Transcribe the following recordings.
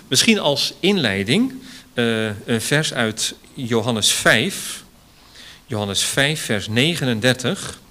Misschien als inleiding een vers uit Johannes 5. Johannes 5, vers 39.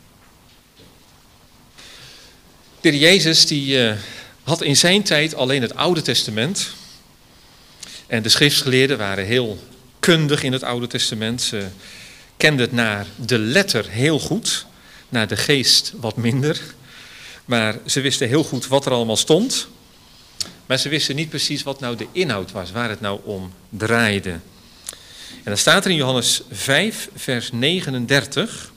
De Heer Jezus die had in zijn tijd alleen het Oude Testament. En de schriftgeleerden waren heel kundig in het Oude Testament. Ze kenden het naar de letter heel goed, naar de geest wat minder. Maar ze wisten heel goed wat er allemaal stond. Maar ze wisten niet precies wat nou de inhoud was, waar het nou om draaide. En dan staat er in Johannes 5, vers 39.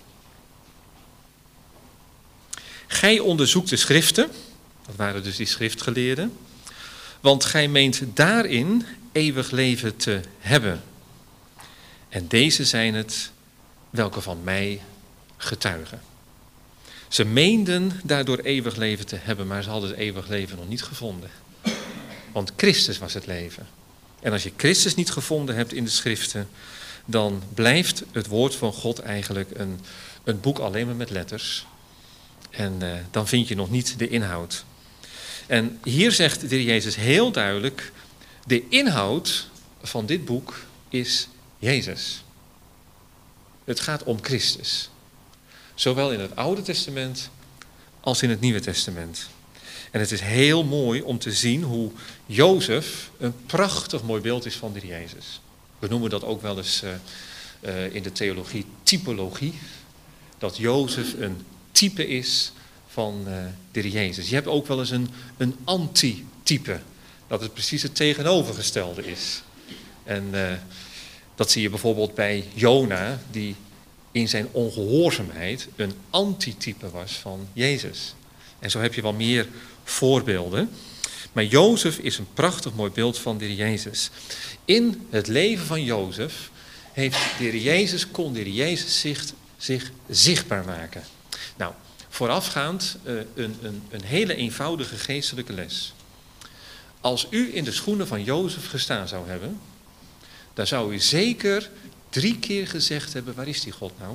Gij onderzoekt de schriften, dat waren dus die schriftgeleerden, want gij meent daarin eeuwig leven te hebben. En deze zijn het welke van mij getuigen. Ze meenden daardoor eeuwig leven te hebben, maar ze hadden het eeuwig leven nog niet gevonden. Want Christus was het leven. En als je Christus niet gevonden hebt in de schriften, dan blijft het woord van God eigenlijk een boek alleen maar met letters. En dan vind je nog niet de inhoud. En hier zegt de Heer Jezus heel duidelijk, de inhoud van dit boek is Jezus. Het gaat om Christus. Zowel in het Oude Testament als in het Nieuwe Testament. En het is heel mooi om te zien hoe Jozef een prachtig mooi beeld is van de Heer Jezus. We noemen dat ook wel eens in de theologie typologie. Dat Jozef een type is van de Heer Jezus. Je hebt ook wel eens een antitype. Dat het precies het tegenovergestelde is. En dat zie je bijvoorbeeld bij Jona, die in zijn ongehoorzaamheid een antitype was van Jezus. En zo heb je wel meer voorbeelden. Maar Jozef is een prachtig mooi beeld van de Heer Jezus. In het leven van Jozef kon de Heer Jezus zich zichtbaar maken. Nou, voorafgaand een hele eenvoudige geestelijke les. Als u in de schoenen van Jozef gestaan zou hebben, dan zou u zeker 3 keer gezegd hebben, waar is die God nou?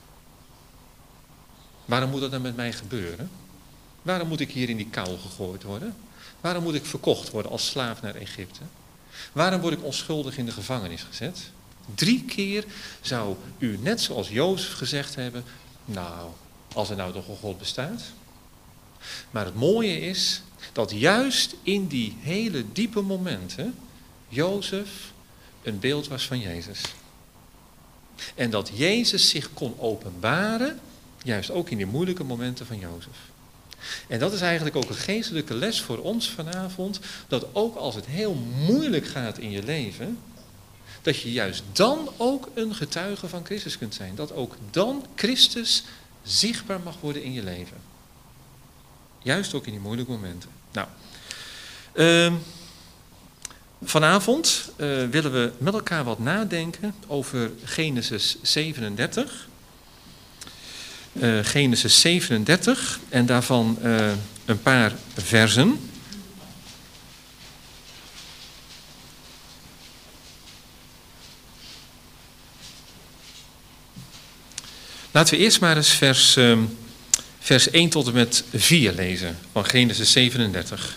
Waarom moet dat dan met mij gebeuren? Waarom moet ik hier in die kuil gegooid worden? Waarom moet ik verkocht worden als slaaf naar Egypte? Waarom word ik onschuldig in de gevangenis gezet? 3 keer zou u net zoals Jozef gezegd hebben, nou, als er nou toch een God bestaat. Maar het mooie is dat juist in die hele diepe momenten Jozef een beeld was van Jezus. En dat Jezus zich kon openbaren, juist ook in die moeilijke momenten van Jozef. En dat is eigenlijk ook een geestelijke les voor ons vanavond, dat ook als het heel moeilijk gaat in je leven, dat je juist dan ook een getuige van Christus kunt zijn. Dat ook dan Christus zichtbaar mag worden in je leven. Juist ook in die moeilijke momenten. Nou, vanavond willen we met elkaar wat nadenken over Genesis 37. Genesis 37 en daarvan een paar versen. Laten we eerst maar eens vers 1 tot en met 4 lezen van Genesis 37.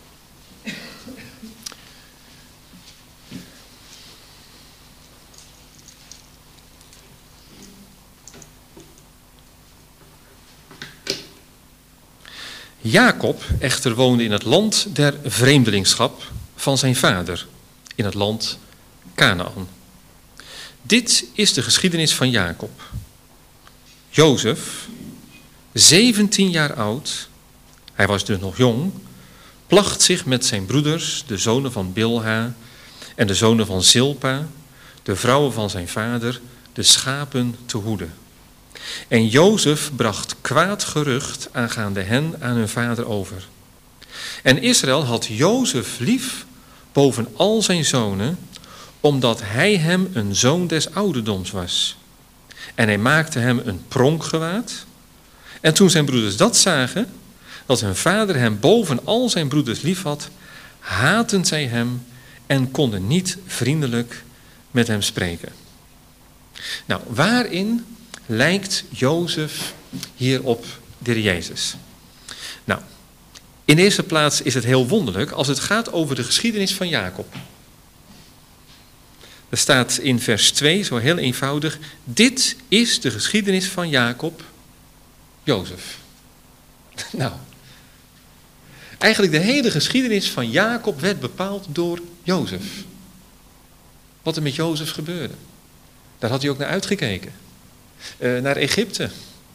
Jacob echter woonde in het land der vreemdelingschap van zijn vader, in het land Kanaan. Dit is de geschiedenis van Jacob. Jozef, 17 jaar oud, hij was dus nog jong, placht zich met zijn broeders, de zonen van Bilha en de zonen van Zilpa, de vrouwen van zijn vader, de schapen te hoeden. En Jozef bracht kwaad gerucht aangaande hen aan hun vader over. En Israël had Jozef lief boven al zijn zonen, omdat hij hem een zoon des ouderdoms was. En hij maakte hem een pronkgewaad. En toen zijn broeders dat zagen, dat hun vader hem boven al zijn broeders lief had, haatten zij hem en konden niet vriendelijk met hem spreken. Nou, waarin lijkt Jozef hier op de Heer Jezus? Nou, In de eerste plaats is het heel wonderlijk als het gaat over de geschiedenis van Jacob. Er staat in vers 2, zo heel eenvoudig, dit is de geschiedenis van Jacob, Jozef. Nou, eigenlijk de hele geschiedenis van Jacob werd bepaald door Jozef. Wat er met Jozef gebeurde. Daar had hij ook naar uitgekeken. Naar Egypte.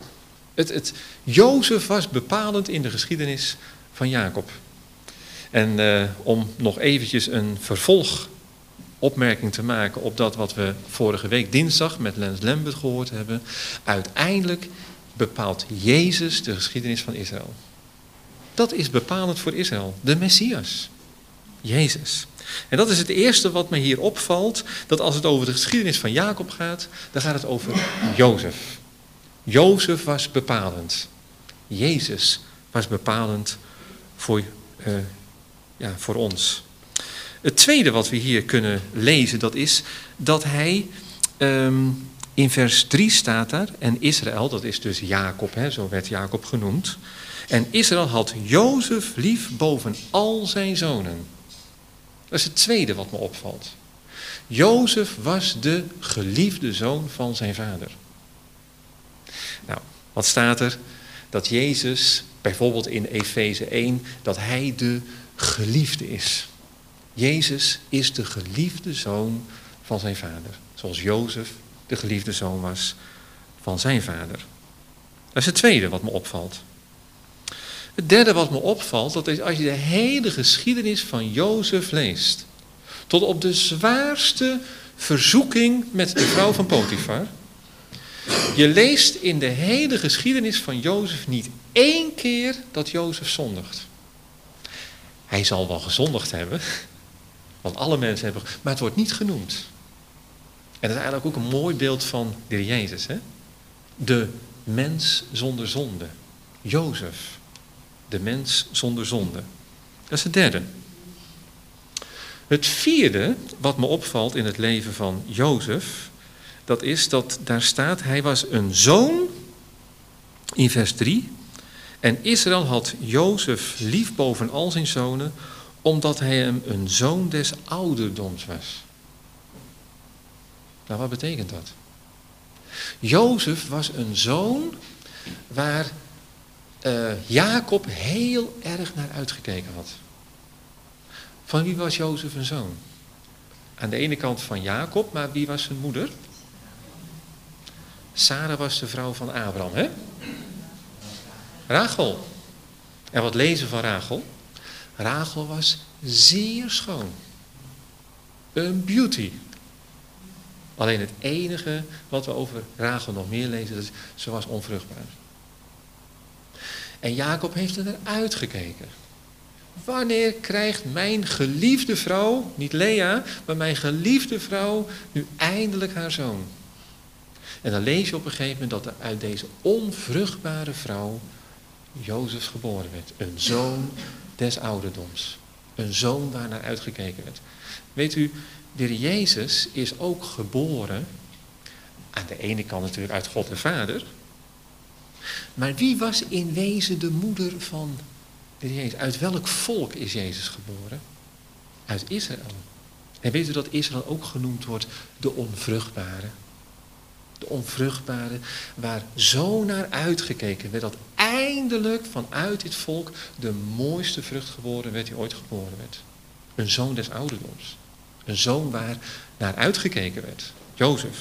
Jozef was bepalend in de geschiedenis van Jacob. En om nog eventjes een vervolgopmerking te maken op dat wat we vorige week dinsdag met Lens Lambert gehoord hebben. Uiteindelijk bepaalt Jezus de geschiedenis van Israël. Dat is bepalend voor Israël. De Messias. Jezus. En dat is het eerste wat me hier opvalt. Dat als het over de geschiedenis van Jacob gaat, dan gaat het over Jozef. Jozef was bepalend. Jezus was bepalend voor ons. Het tweede wat we hier kunnen lezen, dat is dat hij, in vers 3 staat daar, en Israël, dat is dus Jacob, zo werd Jacob genoemd. En Israël had Jozef lief boven al zijn zonen. Dat is het tweede wat me opvalt. Jozef was de geliefde zoon van zijn vader. Nou, wat staat er? Dat Jezus, bijvoorbeeld in Efeze 1, dat hij de geliefde is. Jezus is de geliefde zoon van zijn vader. Zoals Jozef de geliefde zoon was van zijn vader. Dat is het tweede wat me opvalt. Het derde wat me opvalt, dat is als je de hele geschiedenis van Jozef leest. Tot op de zwaarste verzoeking met de vrouw van Potifar. Je leest in de hele geschiedenis van Jozef niet één keer dat Jozef zondigt. Hij zal wel gezondigd hebben, want alle mensen hebben, maar het wordt niet genoemd. En dat is eigenlijk ook een mooi beeld van de Heer Jezus. Hè? De mens zonder zonde. Jozef. De mens zonder zonde. Dat is het derde. Het vierde wat me opvalt in het leven van Jozef, dat is dat daar staat, hij was een zoon, in vers 3, en Israël had Jozef lief boven al zijn zonen, omdat hij hem een zoon des ouderdoms was. Nou, wat betekent dat? Jozef was een zoon waar Jacob heel erg naar uitgekeken had. Van wie was Jozef een zoon? Aan de ene kant van Jacob, maar wie was zijn moeder? Sarah was de vrouw van Abraham, hè? Rachel. En wat lezen van Rachel? Rachel was zeer schoon. Een beauty. Alleen het enige wat we over Rachel nog meer lezen, is ze was onvruchtbaar. En Jacob heeft er naar uitgekeken. Wanneer krijgt mijn geliefde vrouw, niet Lea, maar mijn geliefde vrouw nu eindelijk haar zoon? En dan lees je op een gegeven moment dat er uit deze onvruchtbare vrouw Jozef geboren werd. Een zoon des ouderdoms. Een zoon waar naar uitgekeken werd. Weet u, de Heer Jezus is ook geboren, aan de ene kant natuurlijk uit God de Vader. Maar wie was in wezen de moeder van de Heer Jezus? Uit welk volk is Jezus geboren? Uit Israël. En weet u dat Israël ook genoemd wordt de onvruchtbare? De onvruchtbare, waar zo naar uitgekeken werd, dat eindelijk vanuit dit volk de mooiste vrucht geboren werd die ooit geboren werd. Een zoon des ouderdoms. Een zoon waar naar uitgekeken werd. Jozef.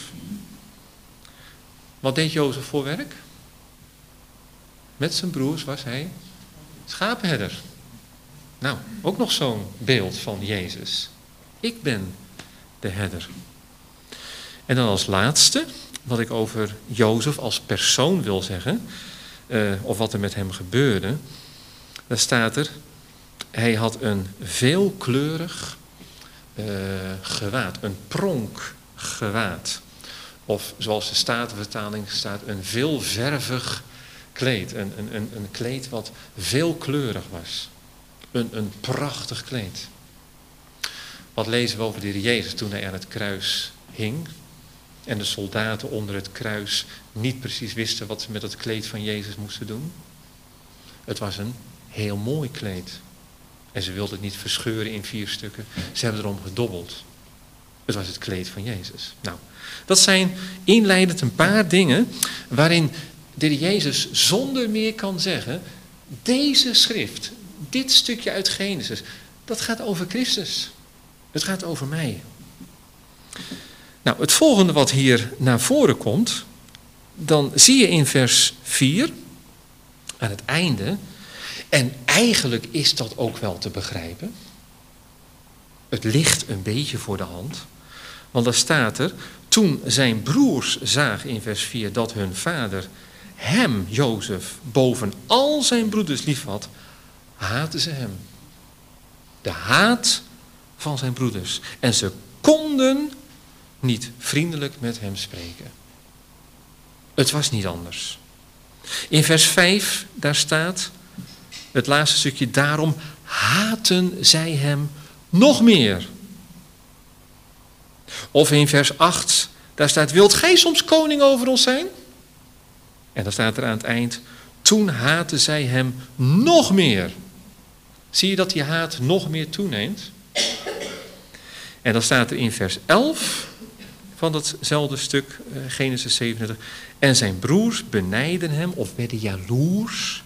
Wat deed Jozef voor werk? Met zijn broers was hij schaapherder. Nou, ook nog zo'n beeld van Jezus. Ik ben de herder. En dan als laatste, wat ik over Jozef als persoon wil zeggen, of wat er met hem gebeurde, daar staat er, hij had een veelkleurig gewaad, een pronkgewaad. Of zoals de Statenvertaling staat, een veelvervig kleed. Een kleed wat veelkleurig was. Een prachtig kleed. Wat lezen we over de Heer Jezus toen hij aan het kruis hing? En de soldaten onder het kruis niet precies wisten wat ze met het kleed van Jezus moesten doen. Het was een heel mooi kleed. En ze wilden het niet verscheuren in 4 stukken. Ze hebben erom gedobbeld. Het was het kleed van Jezus. Nou, dat zijn inleidend een paar dingen waarin de Heer Jezus zonder meer kan zeggen, deze schrift, dit stukje uit Genesis, dat gaat over Christus. Het gaat over mij. Nou, het volgende wat hier naar voren komt, dan zie je in vers 4, aan het einde, en eigenlijk is dat ook wel te begrijpen. Het ligt een beetje voor de hand, want daar staat er, toen zijn broers zagen in vers 4 dat hun vader hem, Jozef, boven al zijn broeders liefhad, haatten ze hem. De haat van zijn broeders. En ze konden niet vriendelijk met hem spreken. Het was niet anders. In vers 5, daar staat het laatste stukje, daarom haatten zij hem nog meer. Of in vers 8, daar staat, wilt gij soms koning over ons zijn? En dan staat er aan het eind, toen haatten zij hem nog meer. Zie je dat die haat nog meer toeneemt? En dan staat er in vers 11 van datzelfde stuk, Genesis 37, en zijn broers benijden hem of werden jaloers,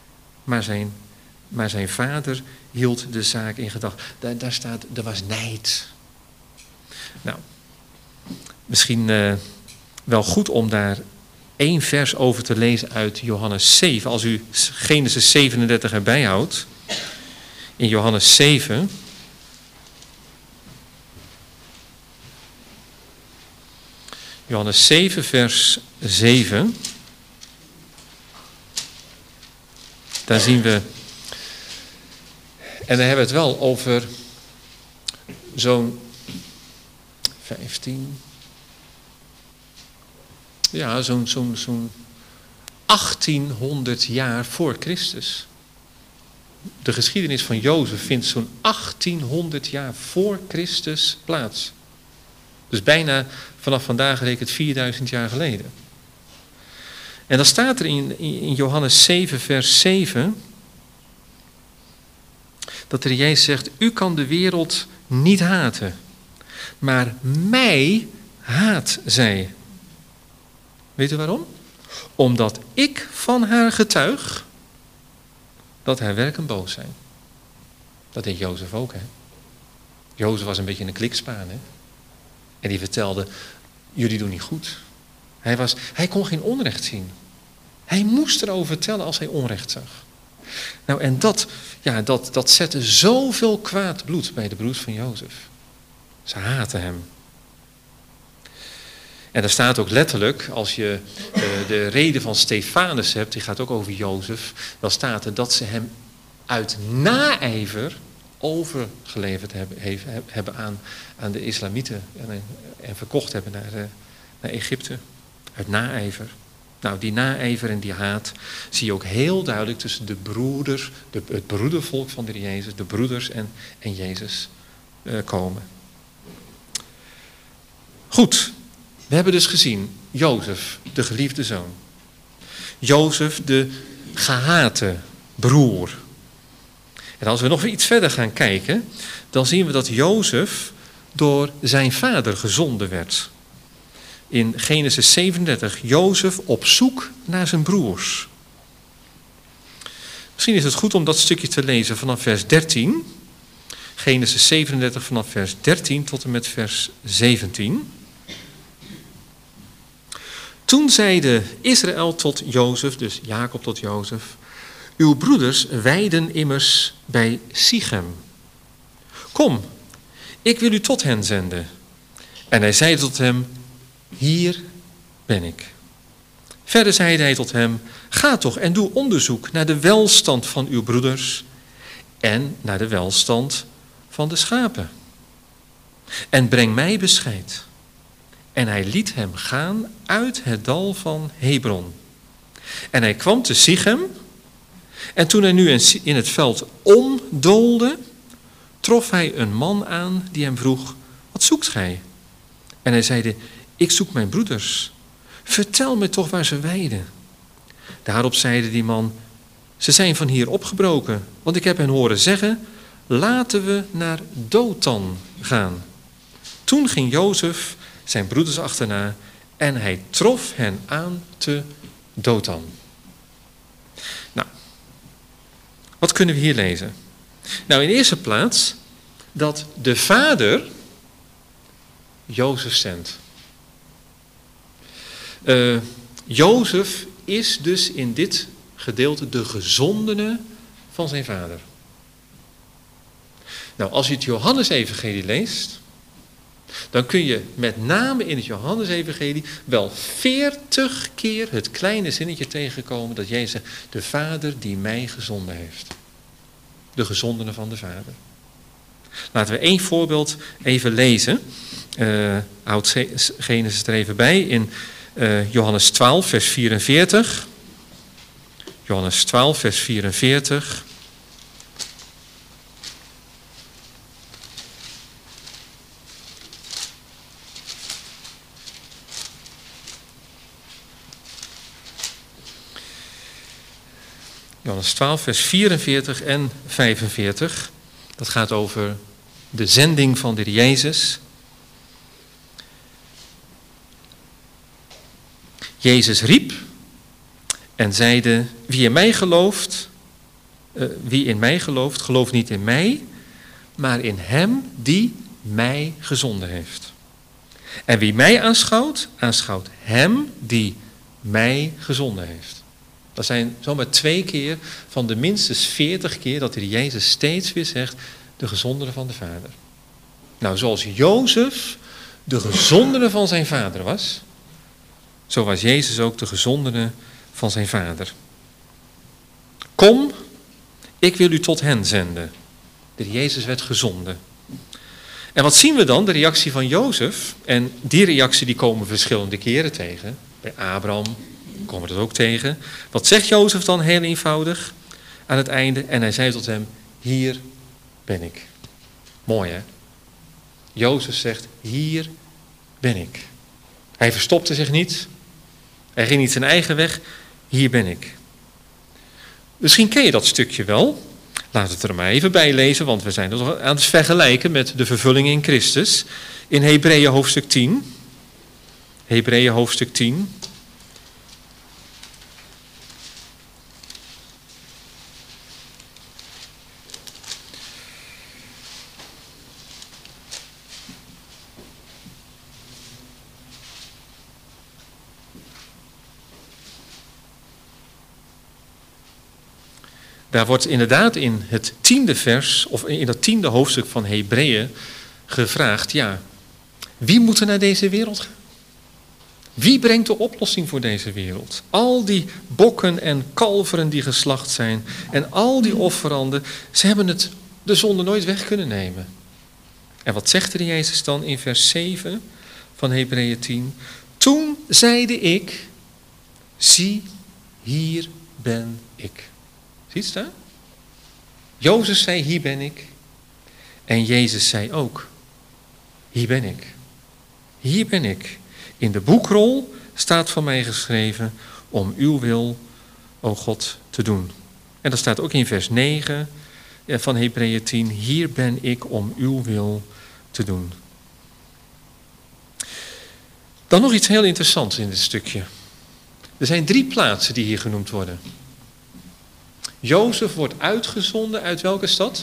maar zijn vader hield de zaak in gedachten. Daar staat, er was nijd. Nou, misschien wel goed om daar 1 vers over te lezen uit Johannes 7. Als u Genesis 37 erbij houdt. In Johannes 7. Johannes 7 vers 7. Daar zien we. En dan hebben we het wel over zo'n 15. Ja, zo'n 1800 jaar voor Christus. De geschiedenis van Jozef vindt zo'n 1800 jaar voor Christus plaats. Dus bijna vanaf vandaag rekent 4000 jaar geleden. En dan staat er in Johannes 7 vers 7... dat de Heer Jezus zegt, u kan de wereld niet haten, maar mij haat zij. Weet u waarom? Omdat ik van haar getuig dat haar werken boos zijn. Dat deed Jozef ook, hè. Jozef was een beetje een klikspaan, hè. En die vertelde, jullie doen niet goed. Hij kon geen onrecht zien. Hij moest erover vertellen als hij onrecht zag. Nou, en dat zette zoveel kwaad bloed bij de broers van Jozef. Ze haatten hem. En er staat ook letterlijk, als je de reden van Stefanus hebt, die gaat ook over Jozef, dan staat er dat ze hem uit naijver overgeleverd hebben aan de islamieten en verkocht hebben naar Egypte. Uit naijver. Nou, die naijver en die haat zie je ook heel duidelijk tussen de broeders, het broedervolk van de Heer Jezus, de broeders en Jezus komen. Goed, we hebben dus gezien Jozef, de geliefde zoon. Jozef, de gehate broer. En als we nog iets verder gaan kijken, dan zien we dat Jozef door zijn vader gezonden werd. In Genesis 37, Jozef op zoek naar zijn broers. Misschien is het goed om dat stukje te lezen vanaf vers 13. Genesis 37 vanaf vers 13 tot en met vers 17. Toen zeide Israël tot Jozef, dus Jacob tot Jozef, uw broeders weiden immers bij Sichem. Kom, ik wil u tot hen zenden. En hij zei tot hem, hier ben ik. Verder zeide hij tot hem, ga toch en doe onderzoek naar de welstand van uw broeders en naar de welstand van de schapen. En breng mij bescheid. En hij liet hem gaan uit het dal van Hebron. En hij kwam te Sichem. En toen hij nu in het veld omdoolde, trof hij een man aan die hem vroeg, wat zoekt gij? En hij zeide, ik zoek mijn broeders. Vertel me toch waar ze weiden. Daarop zeide die man, Ze zijn van hier opgebroken, want ik heb hen horen zeggen, laten we naar Dothan gaan. Toen ging Jozef zijn broeders achterna en hij trof hen aan te Dothan. Nou, wat kunnen we hier lezen? Nou, in de eerste plaats dat de vader Jozef zendt. Jozef is dus in dit gedeelte de gezondene van zijn vader. Nou, als je het Johannesevangelie leest, dan kun je met name in het Johannesevangelie wel 40 keer het kleine zinnetje tegenkomen dat Jezus zegt, de Vader die mij gezonden heeft. De gezondene van de Vader. Laten we één voorbeeld even lezen. Houd Genesis er even bij in Johannes 12 vers 44. Johannes 12 vers 44. Johannes 12, vers 44 en 45. Dat gaat over de zending van de Heer Jezus. Jezus riep en zeide, wie in mij gelooft, gelooft niet in mij, maar in hem die mij gezonden heeft. En wie mij aanschouwt, aanschouwt hem die mij gezonden heeft. Dat zijn zomaar 2 keer van de minstens 40 keer dat de Heer Jezus steeds weer zegt, de gezondene van de Vader. Nou, zoals Jozef de gezondene van zijn vader was, zo was Jezus ook de gezondene van zijn vader. Kom, ik wil u tot hen zenden. De Heer Jezus werd gezonden. En wat zien we dan? De reactie van Jozef. En die reactie die komen we verschillende keren tegen. Bij Abraham komen we dat ook tegen. Wat zegt Jozef dan heel eenvoudig aan het einde? En hij zei tot hem, hier ben ik. Mooi hè? Jozef zegt, hier ben ik. Hij verstopte zich niet. Hij ging niet zijn eigen weg. Hier ben ik. Misschien ken je dat stukje wel. Laat het er maar even bij lezen, want we zijn het aan het vergelijken met de vervulling in Christus. In Hebreeën hoofdstuk 10. Hebreeën hoofdstuk 10. Daar wordt inderdaad in het 10e vers, of in dat 10e hoofdstuk van Hebreeën gevraagd, ja, wie moet er naar deze wereld gaan? Wie brengt de oplossing voor deze wereld? Al die bokken en kalveren die geslacht zijn en al die offeranden, ze hebben de zonde nooit weg kunnen nemen. En wat zegt de Jezus dan in vers 7 van Hebreeën 10? Toen zeide ik, zie, hier ben ik. Ziet het daar? Jozef zei, hier ben ik. En Jezus zei ook, hier ben ik. Hier ben ik. In de boekrol staat van mij geschreven om uw wil, o God, te doen. En dat staat ook in vers 9 van Hebreeën 10. Hier ben ik om uw wil te doen. Dan nog iets heel interessants in dit stukje. Er zijn 3 plaatsen die hier genoemd worden. Jozef wordt uitgezonden uit welke stad?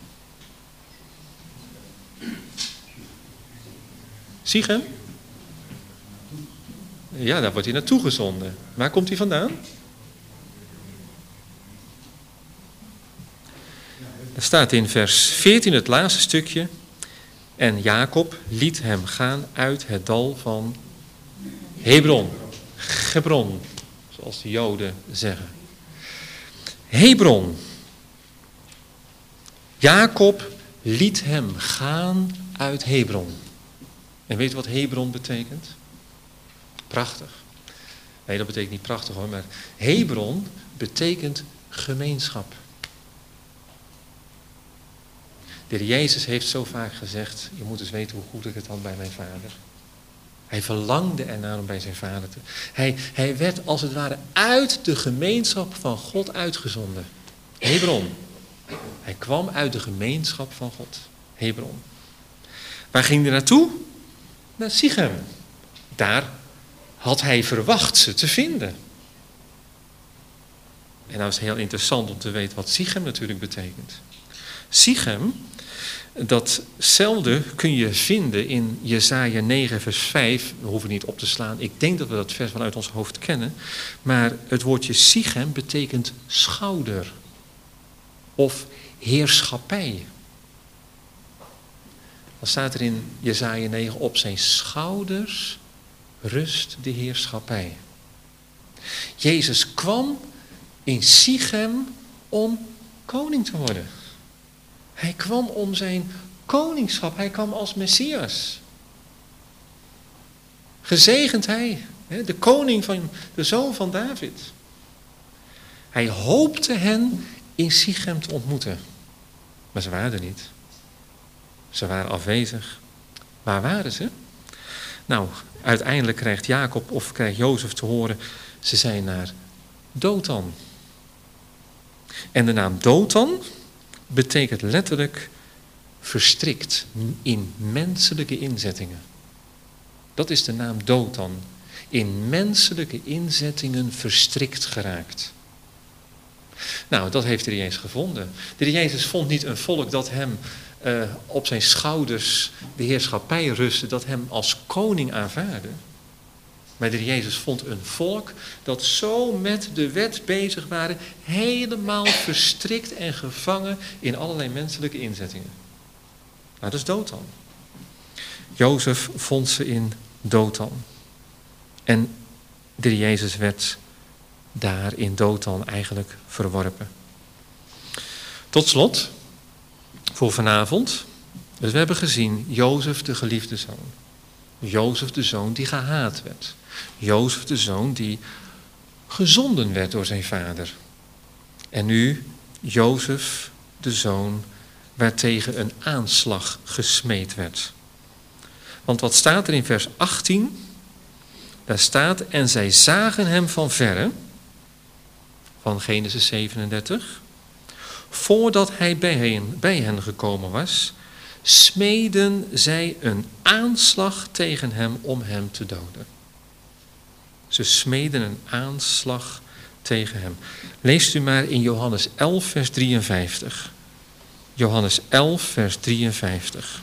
Sichem? Ja, daar wordt hij naartoe gezonden. Waar komt hij vandaan? Er staat in vers 14 het laatste stukje. En Jacob liet hem gaan uit het dal van Hebron, zoals de Joden zeggen. Hebron. Jacob liet hem gaan uit Hebron. En weet je wat Hebron betekent? Prachtig. Nee, dat betekent niet prachtig hoor, maar Hebron betekent gemeenschap. De Heer Jezus heeft zo vaak gezegd, je moet eens weten hoe goed ik het had bij mijn vader. Hij verlangde ernaar om bij zijn vader te... Hij werd als het ware uit de gemeenschap van God uitgezonden. Hebron. Hij kwam uit de gemeenschap van God. Hebron. Waar ging hij naartoe? Naar Sichem. Daar had hij verwacht ze te vinden. En nou is het heel interessant om te weten wat Sichem natuurlijk betekent. Sichem, datzelfde kun je vinden in Jesaja 9 vers 5. We hoeven niet op te slaan. Ik denk dat we dat vers vanuit ons hoofd kennen. Maar het woordje Sichem betekent schouder. Of heerschappij. Dan staat er in Jesaja 9, op zijn schouders rust de heerschappij. Jezus kwam in Sichem om koning te worden. Hij kwam om zijn koningschap. Hij kwam als Messias. Gezegend hij, de koning van de zoon van David. Hij hoopte hen in Sichem te ontmoeten. Maar ze waren er niet. Ze waren afwezig. Waar waren ze? Nou, uiteindelijk krijgt Jacob of krijgt Jozef te horen, ze zijn naar Dothan. En de naam Dothan betekent letterlijk verstrikt in menselijke inzettingen. Dat is de naam Dothan. In menselijke inzettingen verstrikt geraakt. Nou, dat heeft de Heer Jezus gevonden. De Heer Jezus vond niet een volk dat hem op zijn schouders de heerschappij rustte, dat hem als koning aanvaarde. Maar de Heer Jezus vond een volk dat zo met de wet bezig waren, helemaal verstrikt en gevangen in allerlei menselijke inzettingen. Nou, dat is Dothan. Jozef vond ze in Dothan. En de Heer Jezus werd daar in Dothan eigenlijk verworpen. Tot slot, voor vanavond. Dus we hebben gezien Jozef de geliefde zoon. Jozef de zoon die gehaat werd. Jozef de zoon die gezonden werd door zijn vader. En nu Jozef de zoon waartegen een aanslag gesmeed werd. Want wat staat er in vers 18? Daar staat, en zij zagen hem van verre, van Genesis 37, voordat hij bij hen gekomen was, smeden zij een aanslag tegen hem om hem te doden. Ze smeden een aanslag tegen hem. Leest u maar in Johannes 11, vers 53. Johannes 11, vers 53.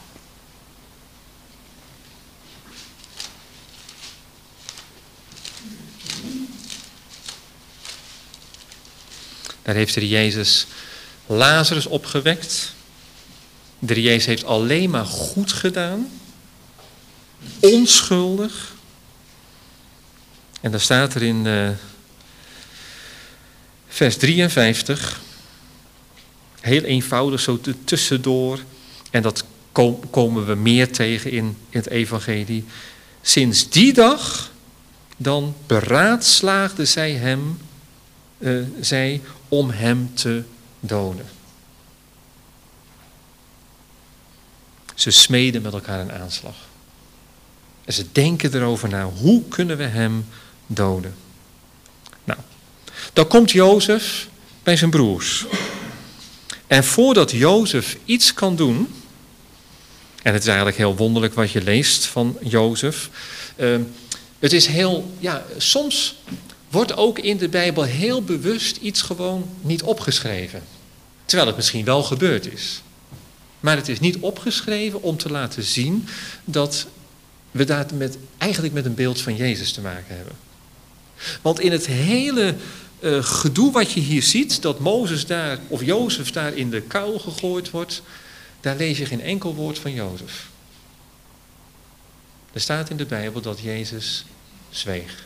Daar heeft de Heer Jezus Lazarus opgewekt. De Heer Jezus heeft alleen maar goed gedaan. Onschuldig. En daar staat er in vers 53. Heel eenvoudig zo tussendoor. En dat komen we meer tegen in het evangelie. Sinds die dag dan beraadslaagden zij om hem te doden. Ze smeden met elkaar een aanslag. En ze denken erover na, hoe kunnen we hem doden? Nou, dan komt Jozef bij zijn broers. En voordat Jozef iets kan doen, en het is eigenlijk heel wonderlijk wat je leest van Jozef. Het is heel, soms wordt ook in de Bijbel heel bewust iets gewoon niet opgeschreven. Terwijl het misschien wel gebeurd is. Maar het is niet opgeschreven om te laten zien dat we daar eigenlijk met een beeld van Jezus te maken hebben. Want in het hele gedoe wat je hier ziet, dat Mozes daar, of Jozef daar in de kuil gegooid wordt, daar lees je geen enkel woord van Jozef. Er staat in de Bijbel dat Jezus zweeg.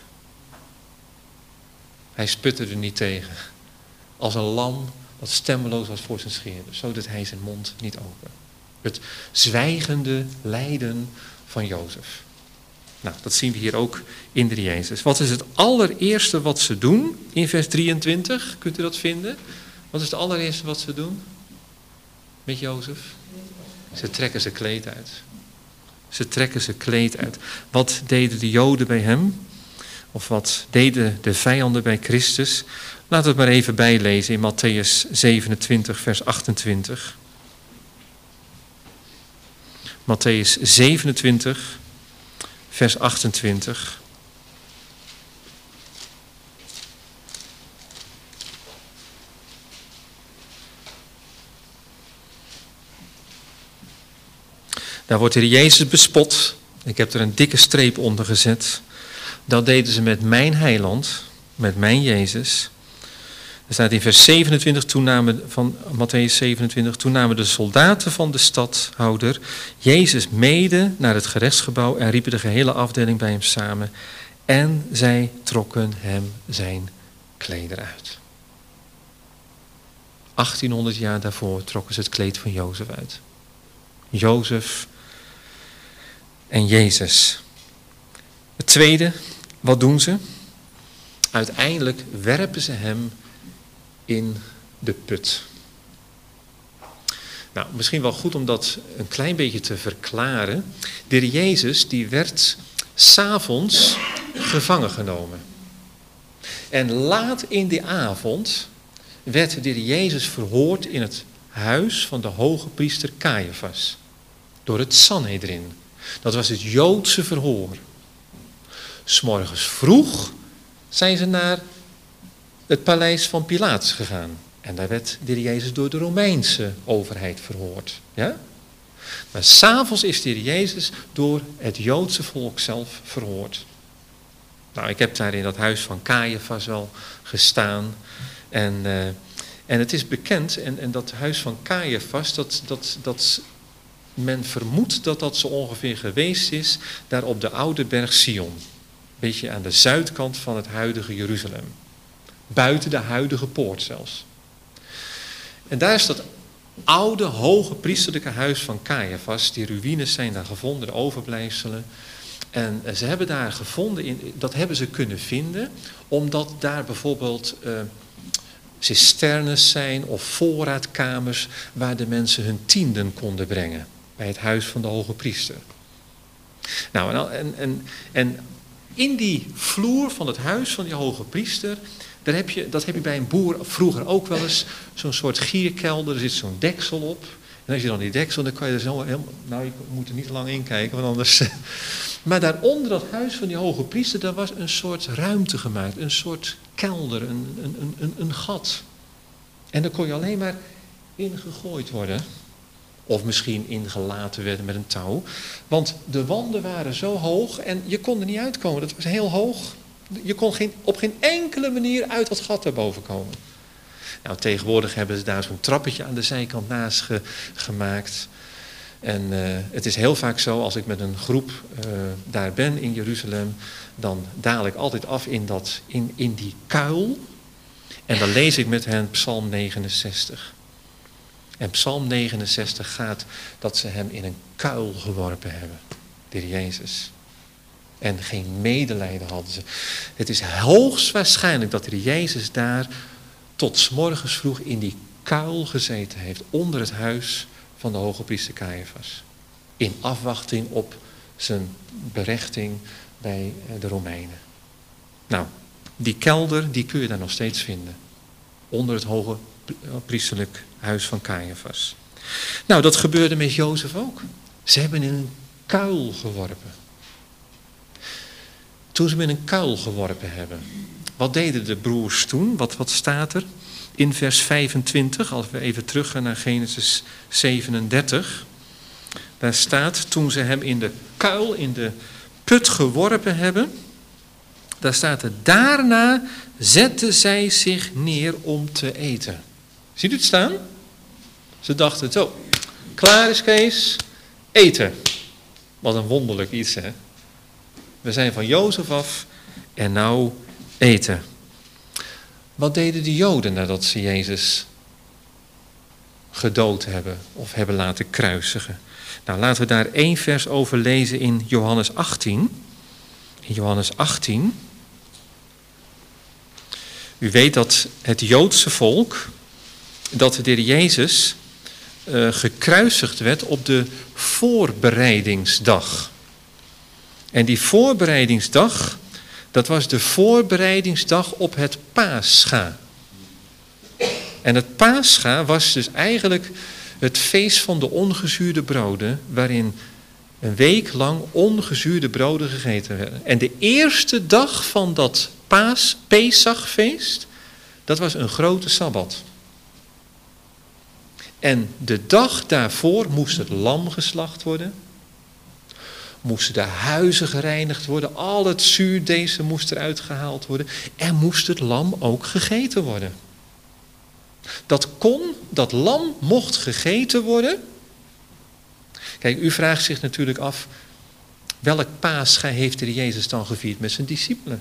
Hij sputte er niet tegen. Als een lam dat stemmeloos was voor zijn scheerder. Zodat hij zijn mond niet open. Het zwijgende lijden van Jozef. Nou, dat zien we hier ook in de Jezus. Wat is het allereerste wat ze doen in vers 23? Kunt u dat vinden? Wat is het allereerste wat ze doen met Jozef? Ze trekken zijn kleed uit. Ze trekken zijn kleed uit. Wat deden de Joden bij hem? Of wat deden de vijanden bij Christus? Laten we het maar even bijlezen in Mattheüs 27, vers 28. Mattheüs 27, vers 28. Daar wordt de Jezus bespot. Ik heb er een dikke streep onder gezet. Dat deden ze met mijn heiland, met mijn Jezus. Er staat in vers 27 van Mattheüs 27. Toen namen de soldaten van de stadhouder Jezus mede naar het gerechtsgebouw en riepen de gehele afdeling bij hem samen. En zij trokken hem zijn kleder uit. 1800 jaar daarvoor trokken ze het kleed van Jozef uit. Jozef en Jezus. Het tweede, wat doen ze? Uiteindelijk werpen ze hem in de put. Nou, misschien wel goed om dat een klein beetje te verklaren. De Heer Jezus die werd 's avonds gevangen genomen. En laat in die avond werd de Heer Jezus verhoord in het huis van de hoge priester Caiaphas. Door het Sanhedrin. Dat was het Joodse verhoor. 's Morgens vroeg zijn ze naar het paleis van Pilatus gegaan. En daar werd de Heer Jezus door de Romeinse overheid verhoord. Ja? Maar 's avonds is de Heer Jezus door het Joodse volk zelf verhoord. Nou, ik heb daar in dat huis van Caiaphas wel gestaan. En het is bekend, en dat huis van Caiaphas, dat men vermoedt dat dat zo ongeveer geweest is, daar op de oude berg Sion. Een beetje aan de zuidkant van het huidige Jeruzalem. Buiten de huidige poort zelfs. En daar is dat oude, hoge priesterlijke huis van Caiaphas. Die ruïnes zijn daar gevonden, de overblijfselen. En ze hebben daar gevonden, dat hebben ze kunnen vinden, omdat daar bijvoorbeeld cisternes zijn of voorraadkamers waar de mensen hun tienden konden brengen. Bij het huis van de hoge priester. Nou, en in die vloer van het huis van die hoge priester, dat heb je bij een boer vroeger ook wel eens, zo'n soort gierkelder, er zit zo'n deksel op. En als je dan die deksel, dan kan je er zo helemaal, nou, je moet er niet lang in kijken, want anders. Maar daaronder dat huis van die hoge priester, daar was een soort ruimte gemaakt, een soort kelder, een gat. En daar kon je alleen maar in gegooid worden. Of misschien ingelaten werden met een touw. Want de wanden waren zo hoog en je kon er niet uitkomen. Dat was heel hoog. Je kon op geen enkele manier uit dat gat daarboven komen. Nou, tegenwoordig hebben ze daar zo'n trappetje aan de zijkant naast gemaakt. En het is heel vaak zo, als ik met een groep daar ben in Jeruzalem, dan daal ik altijd af in die kuil. En dan lees ik met hen Psalm 69. En Psalm 69 gaat dat ze hem in een kuil geworpen hebben, de Heer Jezus. En geen medelijden hadden ze. Het is hoogstwaarschijnlijk dat de Heer Jezus daar tot 's morgens vroeg in die kuil gezeten heeft, onder het huis van de hoge priester Caiaphas. In afwachting op zijn berechting bij de Romeinen. Nou, die kelder, die kun je daar nog steeds vinden. Onder het hoge priesterlijk huis van Caiaphas. Nou, dat gebeurde met Jozef ook. Ze hebben in een kuil geworpen. Toen ze hem in een kuil geworpen hebben. Wat deden de broers toen? Wat staat er? In vers 25, als we even teruggaan naar Genesis 37. Daar staat, toen ze hem in de kuil, in de put geworpen hebben. Daar staat er, daarna zetten zij zich neer om te eten. Ziet u het staan? Ze dachten, zo, klaar is Kees, eten. Wat een wonderlijk iets, hè. We zijn van Jozef af en nou eten. Wat deden de Joden nadat ze Jezus gedood hebben of hebben laten kruisigen? Nou, laten we daar 1 vers over lezen in Johannes 18. In Johannes 18. U weet dat het Joodse volk, dat de Heer Jezus gekruisigd werd op de voorbereidingsdag. En die voorbereidingsdag, dat was de voorbereidingsdag op het Pascha. En het Pascha was dus eigenlijk het feest van de ongezuurde broden, waarin een week lang ongezuurde broden gegeten werden. En de eerste dag van dat Pesachfeest, dat was een grote Sabbat. En de dag daarvoor moest het lam geslacht worden. Moesten de huizen gereinigd worden. Al het zuurdeesem moest eruit gehaald worden. En moest het lam ook gegeten worden. Dat lam mocht gegeten worden. Kijk, u vraagt zich natuurlijk af, welk Pascha heeft de Jezus dan gevierd met zijn discipelen?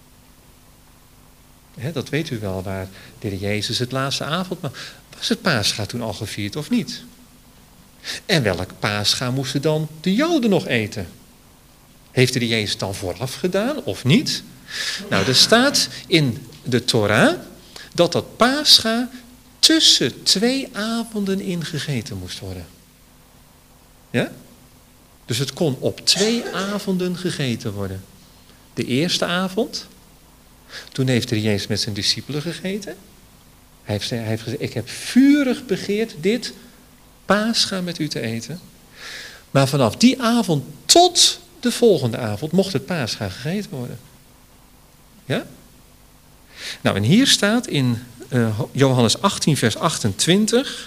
Dat weet u wel, waar de Jezus het laatste avondmaal. Was het Pascha toen al gevierd of niet? En welk Pascha moesten dan de Joden nog eten? Heeft de Jezus dan vooraf gedaan of niet? Nou, er staat in de Torah dat Pascha tussen 2 avonden in gegeten moest worden. Ja? Dus het kon op 2 avonden gegeten worden. De eerste avond, toen heeft de Jezus met zijn discipelen gegeten. Hij heeft gezegd, ik heb vurig begeerd dit Pascha met u te eten. Maar vanaf die avond tot de volgende avond mocht het Pascha gegeten worden. Ja? Nou, en hier staat in Johannes 18 vers 28...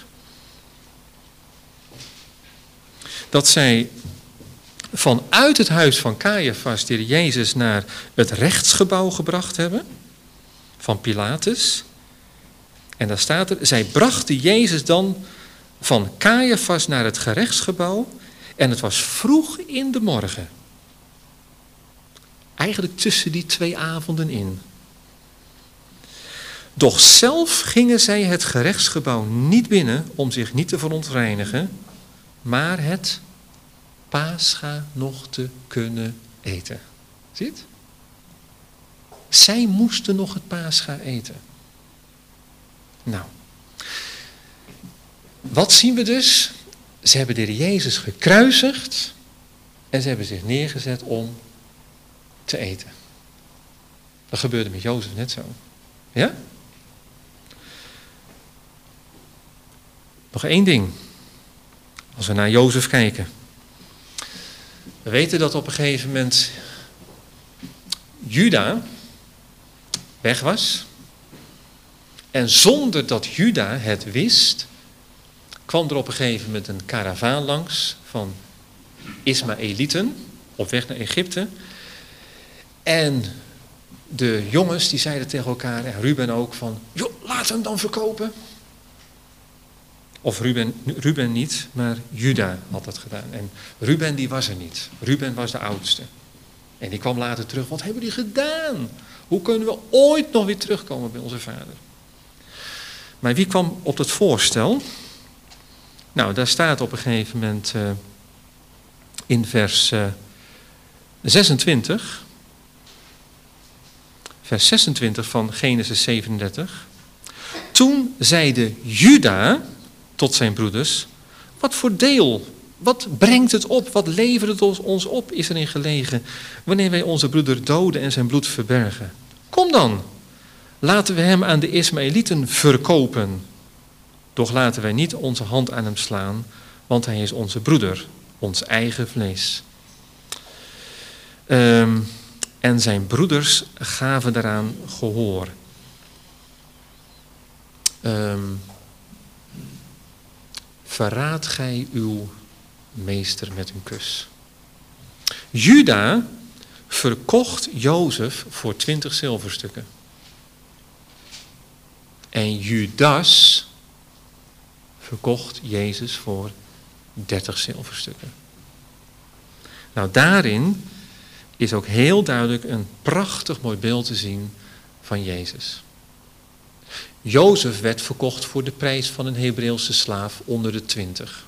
dat zij vanuit het huis van Caiaphas de Heer Jezus naar het rechtsgebouw gebracht hebben, van Pilatus. En daar staat er, zij brachten Jezus dan van Caiaphas naar het gerechtsgebouw en het was vroeg in de morgen. Eigenlijk tussen die 2 avonden in. Doch zelf gingen zij het gerechtsgebouw niet binnen om zich niet te verontreinigen, maar het Pascha nog te kunnen eten. Zie je het? Zij moesten nog het Pascha eten. Nou, wat zien we dus? Ze hebben de Heer Jezus gekruisigd en ze hebben zich neergezet om te eten. Dat gebeurde met Jozef net zo. Ja? Nog 1 ding. Als we naar Jozef kijken. We weten dat op een gegeven moment Juda weg was. En zonder dat Juda het wist, kwam er op een gegeven moment een karavaan langs van Ismaëlieten op weg naar Egypte. En de jongens die zeiden tegen elkaar, en Ruben ook, van, joh, laat hem dan verkopen. Of Ruben niet, maar Juda had dat gedaan. En Ruben die was er niet. Ruben was de oudste. En die kwam later terug. Wat hebben die gedaan? Hoe kunnen we ooit nog weer terugkomen bij onze vader? Maar wie kwam op het voorstel? Nou, daar staat op een gegeven moment in vers 26. Vers 26 van Genesis 37. Toen zeide Juda tot zijn broeders, wat voor deel, wat brengt het op, wat levert het ons op, is erin gelegen, wanneer wij onze broeder doden en zijn bloed verbergen. Kom dan, laten we hem aan de Ismaëlieten verkopen, doch laten wij niet onze hand aan hem slaan, want hij is onze broeder, ons eigen vlees. En zijn broeders gaven daaraan gehoor. Verraad gij uw meester met een kus. Juda verkocht Jozef voor 20 zilverstukken. En Judas verkocht Jezus voor 30 zilverstukken. Nou, daarin is ook heel duidelijk een prachtig mooi beeld te zien van Jezus. Jozef werd verkocht voor de prijs van een Hebreeuwse slaaf onder de 20.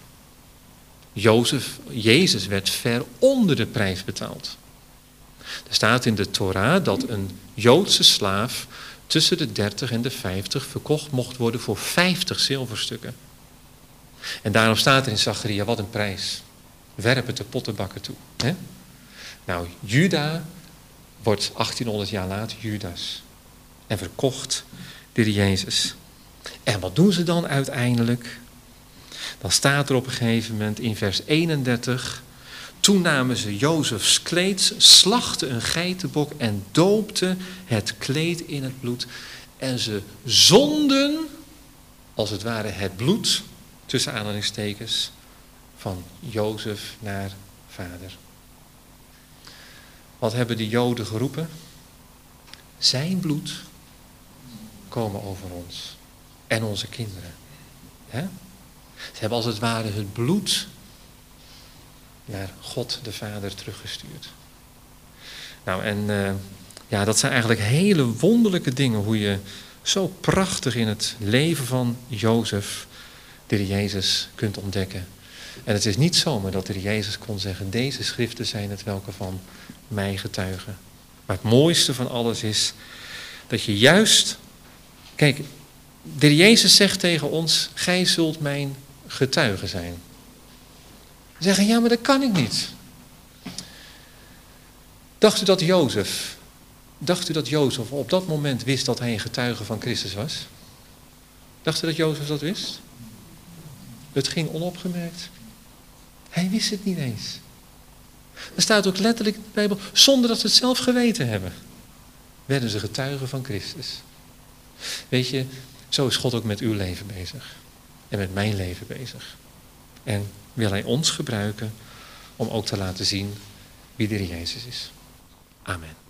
Jezus werd ver onder de prijs betaald. Er staat in de Torah dat een Joodse slaaf tussen de 30 en de 50 verkocht mocht worden voor 50 zilverstukken. En daarom staat er in Zacharia, wat een prijs. Werp het de pottenbakker toe. Hè? Nou, Juda wordt 1800 jaar later Judas. En verkocht door Jezus. En wat doen ze dan uiteindelijk? Dan staat er op een gegeven moment in vers 31... Toen namen ze Jozefs kleed, slachten een geitenbok en doopten het kleed in het bloed. En ze zonden, als het ware het bloed, tussen aanhalingstekens, van Jozef naar vader. Wat hebben de Joden geroepen? Zijn bloed komen over ons en onze kinderen. He? Ze hebben als het ware het bloed naar God de Vader teruggestuurd. Nou, en dat zijn eigenlijk hele wonderlijke dingen, hoe je zo prachtig in het leven van Jozef de Jezus kunt ontdekken. En het is niet zomaar dat de Jezus kon zeggen, deze schriften zijn het welke van mij getuigen. Maar het mooiste van alles is dat je juist, kijk, de Jezus zegt tegen ons, gij zult mijn getuige zijn. Zeggen, ja, maar dat kan ik niet. Dacht u dat Jozef op dat moment wist dat hij een getuige van Christus was? Dacht u dat Jozef dat wist? Het ging onopgemerkt. Hij wist het niet eens. Er staat ook letterlijk in de Bijbel, zonder dat ze het zelf geweten hebben, werden ze getuigen van Christus. Weet je, zo is God ook met uw leven bezig. En met mijn leven bezig. En wil hij ons gebruiken om ook te laten zien wie de Jezus is. Amen.